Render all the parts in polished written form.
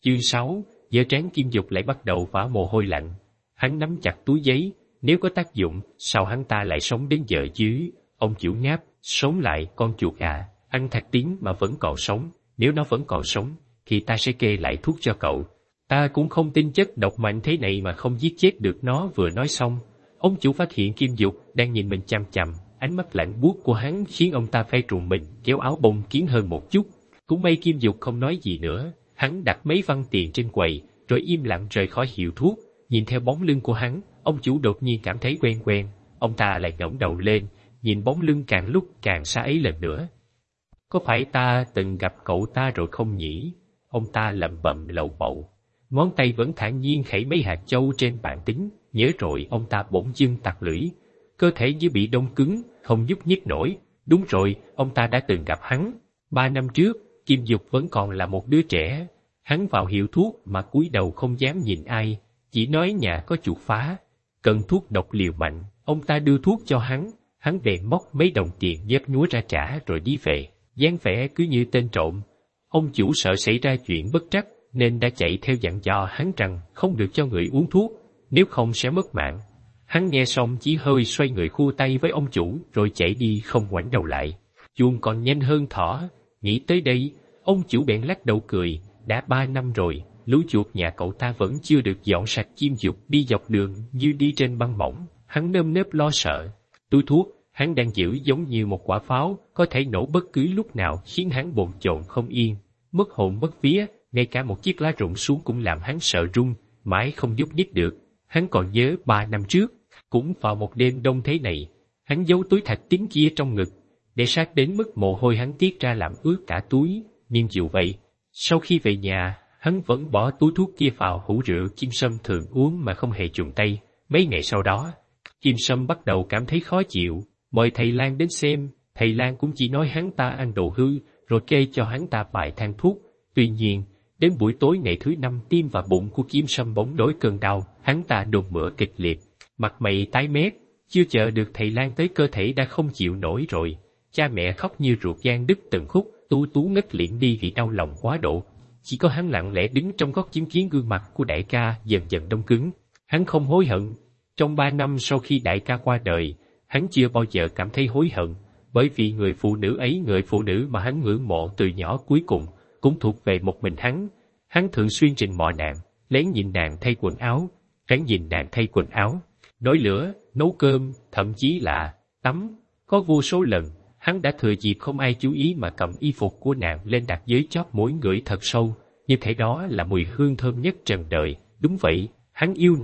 Chương 6, giờ trán Kim Dục lại bắt đầu vã mồ hôi lạnh. Hắn nắm chặt túi giấy, nếu có tác dụng, sao hắn ta lại sống đến giờ chứ? Ông chủ ngáp, sống lại con chuột à, ăn thạch tín mà vẫn còn sống, nếu nó vẫn còn sống, thì ta sẽ kê lại thuốc cho cậu. Ta cũng không tin chất độc mạnh thế này mà không giết chết được nó. Vừa nói xong, ông chủ phát hiện Kim Dục đang nhìn mình chằm chằm, ánh mắt lạnh buốt của hắn khiến ông ta phải trùng mình, kéo áo bông kín hơn một chút. Cũng may Kim Dục không nói gì nữa, hắn đặt mấy văn tiền trên quầy, rồi im lặng rời khỏi hiệu thuốc. Nhìn theo bóng lưng của hắn, ông chủ đột nhiên cảm thấy quen quen, ông ta lại ngẩng đầu lên, nhìn bóng lưng càng lúc càng xa ấy lần nữa. Có phải ta từng gặp cậu ta rồi không nhỉ? Ông ta lẩm bẩm lầu bầu, ngón tay vẫn thản nhiên khẩy mấy hạt châu trên bàn tính. Nhớ rồi, ông ta bỗng dưng tặc lưỡi, cơ thể như bị đông cứng, không nhúc nhích nổi. Đúng rồi, ông ta đã từng gặp hắn. 3 năm trước, Kim Dục vẫn còn là một đứa trẻ. Hắn vào hiệu thuốc mà cúi đầu không dám nhìn ai, chỉ nói nhà có chuột phá, cần thuốc độc liều mạnh. Ông ta đưa thuốc cho hắn bèn móc mấy đồng tiền dép nhúa ra trả rồi đi về, dáng vẻ cứ như tên trộm. Ông chủ sợ xảy ra chuyện bất trắc nên đã chạy theo dặn dò hắn rằng không được cho người uống thuốc, nếu không sẽ mất mạng. Hắn nghe xong chỉ hơi xoay người khua tay với ông chủ rồi chạy đi không ngoảnh đầu lại. Chuông còn nhanh hơn thỏ. Nghĩ tới đây, ông chủ bèn lắc đầu cười, đã 3 năm rồi, lũ chuột nhà cậu ta vẫn chưa được dọn sạch. Kim Dục đi dọc đường như đi trên băng mỏng, hắn nơm nớp lo sợ. Túi thuốc hắn đang giữ giống như một quả pháo, có thể nổ bất cứ lúc nào, khiến hắn bồn chồn không yên, mất hồn mất vía. Ngay cả một chiếc lá rụng xuống cũng làm hắn sợ run, mãi không nhúc nhích được. Hắn còn nhớ 3 năm trước, cũng vào một đêm đông thế này, hắn giấu túi thạch tín kia trong ngực, để sát đến mức mồ hôi hắn tiết ra làm ướt cả túi. Nhưng dù vậy, sau khi về nhà, hắn vẫn bỏ túi thuốc kia vào hũ rượu Kim Sâm thường uống mà không hề chùn tay. Mấy ngày sau đó, Kim Sâm bắt đầu cảm thấy khó chịu, mời thầy Lang đến xem. Thầy Lang cũng chỉ nói hắn ta ăn đồ hư, rồi kê cho hắn ta vài thang thuốc. Tuy nhiên, đến buổi tối ngày thứ 5, tim và bụng của Kim Sâm bỗng nổi cơn đau, hắn ta đột mửa kịch liệt, mặt mày tái mét. Chưa chờ được thầy Lang tới, cơ thể đã không chịu nổi rồi. Cha mẹ khóc như ruột gan đứt từng khúc, Tú ngất liệm đi vì đau lòng quá độ. Chỉ có hắn lặng lẽ đứng trong góc chứng kiến gương mặt của đại ca dần dần đông cứng. Hắn không hối hận. Trong 3 năm sau khi đại ca qua đời, hắn chưa bao giờ cảm thấy hối hận, bởi vì người phụ nữ ấy, người phụ nữ mà hắn ngưỡng mộ từ nhỏ, cuối cùng cũng thuộc về một mình hắn. Hắn thường xuyên trình mò nàng, lén nhìn nàng thay quần áo, ráng nhìn nàng thay quần áo, nổi lửa, nấu cơm, thậm chí là tắm. Có vô số lần, hắn đã thừa dịp không ai chú ý mà cầm y phục của nàng lên đặt dưới chóp mũi ngửi thật sâu, như thể đó là mùi hương thơm nhất trần đời. Đúng vậy, hắn yêu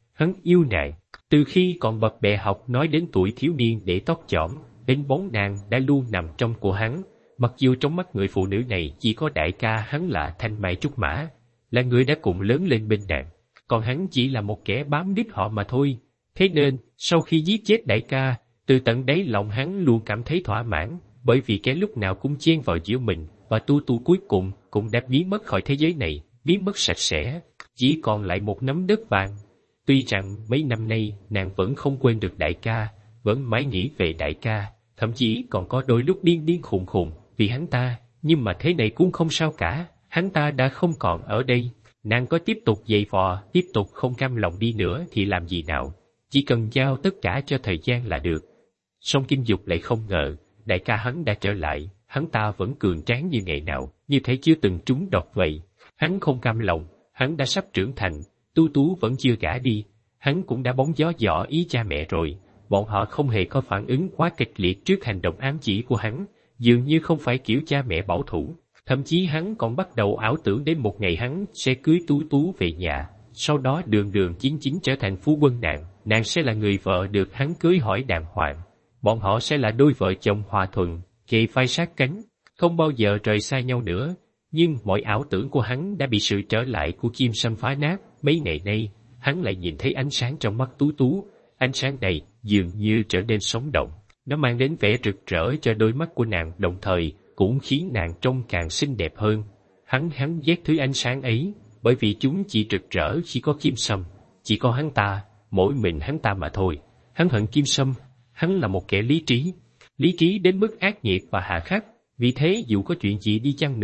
nàng. Từ khi còn bập bẹ học nói đến tuổi thiếu niên để tóc chỏm, đến bóng nàng đã luôn nằm trong của hắn. Mặc dù trong mắt người phụ nữ này chỉ có đại ca hắn là Thanh Mai Trúc Mã, là người đã cùng lớn lên bên nàng, còn hắn chỉ là một kẻ bám đít họ mà thôi. Thế nên, sau khi giết chết đại ca, từ tận đáy lòng hắn luôn cảm thấy thỏa mãn, bởi vì kẻ lúc nào cũng chen vào giữa mình và Tu cuối cùng cũng đã biến mất khỏi thế giới này, biến mất sạch sẽ, chỉ còn lại một nắm đất vàng. Tuy rằng mấy năm nay nàng vẫn không quên được đại ca, vẫn mãi nghĩ về đại ca, thậm chí còn có đôi lúc điên khùng vì hắn ta, nhưng mà thế này cũng không sao cả, hắn ta đã không còn ở đây. Nàng có tiếp tục giày vò, tiếp tục không cam lòng đi nữa thì làm gì nào, chỉ cần giao tất cả cho thời gian là được. Song Kim Dục lại không ngờ, đại ca hắn đã trở lại, hắn ta vẫn cường tráng như ngày nào, như thể chưa từng trúng độc vậy. Hắn không cam lòng, hắn đã sắp trưởng thành, Tú vẫn chưa gả đi, hắn cũng đã bóng gió dọ ý cha mẹ rồi. Bọn họ không hề có phản ứng quá kịch liệt trước hành động ám chỉ của hắn, dường như không phải kiểu cha mẹ bảo thủ. Thậm chí hắn còn bắt đầu ảo tưởng đến một ngày hắn sẽ cưới Tú về nhà, sau đó đường chiến trở thành phú quân nàng sẽ là người vợ được hắn cưới hỏi đàng hoàng. Bọn họ sẽ là đôi vợ chồng hòa thuận, kề vai sát cánh, không bao giờ rời xa nhau nữa. Nhưng mọi ảo tưởng của hắn đã bị sự trở lại của Kim Sâm phá nát. Mấy ngày nay, hắn lại nhìn thấy ánh sáng trong mắt Tú. Ánh sáng này dường như trở nên sống động, nó mang đến vẻ rực rỡ cho đôi mắt của nàng, đồng thời cũng khiến nàng trông càng xinh đẹp hơn. Hắn ghét thứ ánh sáng ấy, bởi vì chúng chỉ rực rỡ chỉ có Kim Sâm, chỉ có hắn ta, mỗi mình hắn ta mà thôi. Hắn hận Kim Sâm, hắn là một kẻ lý trí đến mức ác nghiệt và hà khắc. Vì thế dù có chuyện gì đi chăng nữa,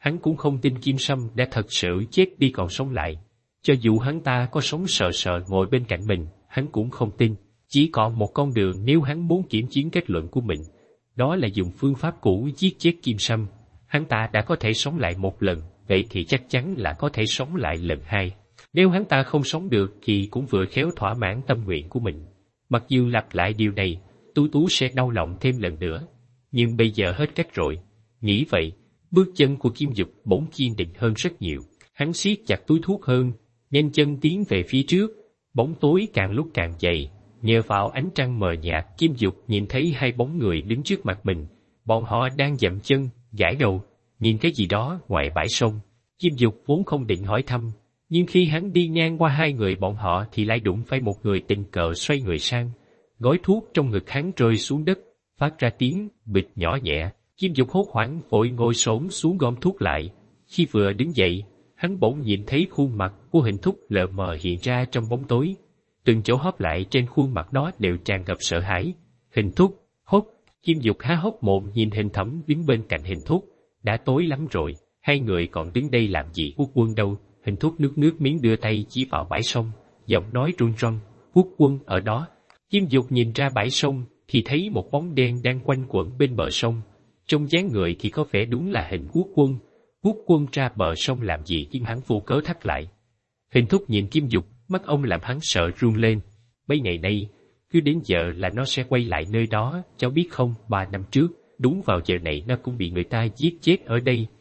Hắn cũng không tin Kim Sâm đã thật sự chết đi còn sống lại. Cho dù hắn ta có sống sờ sờ ngồi bên cạnh mình, hắn cũng không tin. Chỉ còn một con đường nếu hắn muốn kiểm chứng kết luận của mình. Đó là dùng phương pháp cũ giết chết Kim Sâm. Hắn ta đã có thể sống lại một lần, vậy thì chắc chắn là có thể sống lại lần hai. Nếu hắn ta không sống được thì cũng vừa khéo thỏa mãn tâm nguyện của mình. Mặc dù lặp lại điều này, Tú sẽ đau lòng thêm lần nữa. Nhưng bây giờ hết cách rồi. Nghĩ vậy, bước chân của Kim Dục bỗng kiên định hơn rất nhiều. Hắn siết chặt túi thuốc hơn, nhanh chân tiến về phía trước. Bóng tối càng lúc càng dày. Nhờ vào ánh trăng mờ nhạt, Kim Dục nhìn thấy hai bóng người đứng trước mặt mình. Bọn họ đang dậm chân, gãi đầu, nhìn cái gì đó ngoài bãi sông. Kim Dục vốn không định hỏi thăm, nhưng khi hắn đi ngang qua hai người bọn họ thì lại đụng phải một người tình cờ xoay người sang. Gói thuốc trong ngực hắn rơi xuống đất, phát ra tiếng bịch nhỏ nhẹ. Kim Dục hốt hoảng vội ngồi xổm xuống gom thuốc lại. Khi vừa đứng dậy, hắn bỗng nhìn thấy khuôn mặt của Hình Thúc lờ mờ hiện ra trong bóng tối. Từng chỗ hóp lại trên khuôn mặt đó đều tràn ngập sợ hãi. Hình Thúc, hốt. Kim Dục há hốc mồm nhìn Hình Thẩm đứng bên cạnh Hình Thúc. Đã tối lắm rồi, hai người còn đứng đây làm gì? Quốc Quân đâu? Hình Thúc nước miếng đưa tay chỉ vào bãi sông, giọng nói run run. Quốc Quân ở đó. Kim Dục nhìn ra bãi sông thì thấy một bóng đen đang quanh quẩn bên bờ sông. Trong dáng người thì có vẻ đúng là Hình Quốc Quân. Quốc Quân ra bờ sông làm gì? Kim hắn vô cớ thắt lại. Hình Thúc nhìn Kim Dục, mắt ông làm hắn sợ run lên. Mấy ngày nay, cứ đến giờ là nó sẽ quay lại nơi đó, cháu biết không? 3 năm trước, đúng vào giờ này nó cũng bị người ta giết chết ở đây.